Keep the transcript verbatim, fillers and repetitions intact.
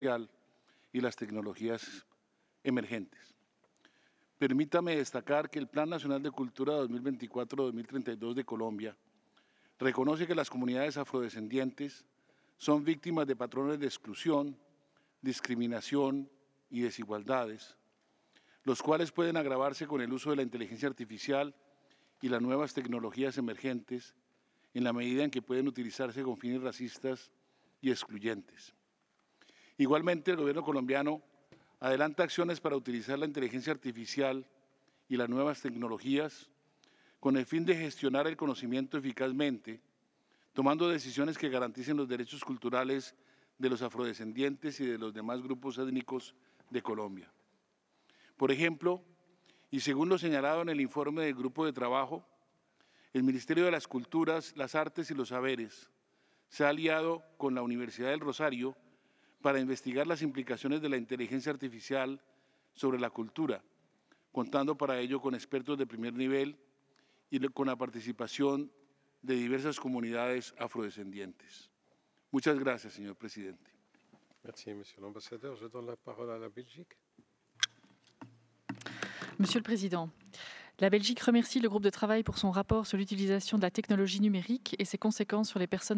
y las tecnologías emergentes. Permítame destacar que el Plan Nacional de Cultura dos mil veinticuatro a dos mil treinta y dos de Colombia reconoce que las comunidades afrodescendientes son víctimas de patrones de exclusión, discriminación y desigualdades, los cuales pueden agravarse con el uso de la inteligencia artificial y las nuevas tecnologías emergentes en la medida en que pueden utilizarse con fines racistas y excluyentes. Igualmente, el gobierno colombiano adelanta acciones para utilizar la inteligencia artificial y las nuevas tecnologías con el fin de gestionar el conocimiento eficazmente, tomando decisiones que garanticen los derechos culturales de los afrodescendientes y de los demás grupos étnicos de Colombia. Por ejemplo, y según lo señalado en el informe del Grupo de Trabajo, el Ministerio de las Culturas, las Artes y los Saberes se ha aliado con la Universidad del Rosario para investigar las implicaciones de la inteligencia artificial sobre la cultura, contando para ello con expertos de primer nivel y con la participación de diversas comunidades afrodescendientes. Muchas gracias, señor presidente. Merci, Monsieur l'Ambassadeur. Je donne la parole à la Belgique. Monsieur le Président, la Belgique remercie le groupe de travail pour son rapport sur l'utilisation de la technologie numérique et ses conséquences sur les personnes